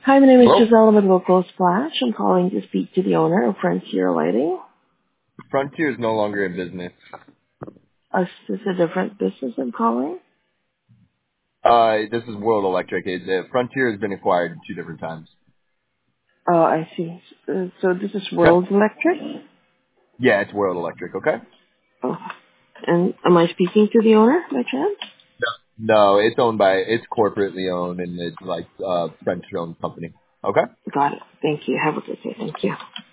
Hi, my name is Hello? Giselle with Local Splash. I'm calling to speak to the owner of Frontier Lighting. Frontier is no longer in business. Is this a different business I'm calling? This is World Electric. Frontier has been acquired 2 different times. Oh, I see. So this is Okay. World Electric? Yeah, it's World Electric, okay? Oh. And am I speaking to the owner by chance? No, it's corporately owned and it's like French owned company. Okay? Got it. Thank you. Have a good day. Thank you.